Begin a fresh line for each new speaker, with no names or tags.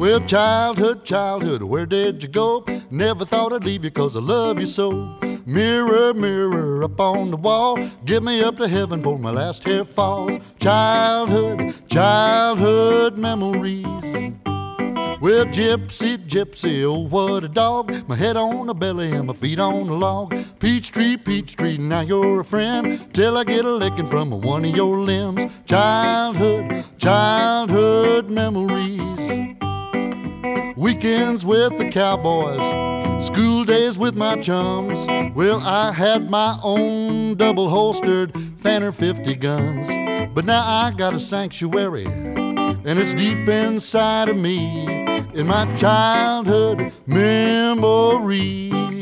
Well, childhood, where did you go? Never thought I'd leave you 'cause I love you so. Mirror, mirror up on the wall, get me up to heaven before my last hair falls. Childhood memories. Well, gypsy, gypsy, oh, what a dog. My head on the belly and my feet on the log. Peach tree, now you're a friend till I get a licking from one of your limbs. Childhood memories. Weekends with the cowboys, school days with my chums. Well, I had my own double-holstered Fanner 50 guns. But now I got a sanctuary, and it's deep inside of me, in my childhood memories.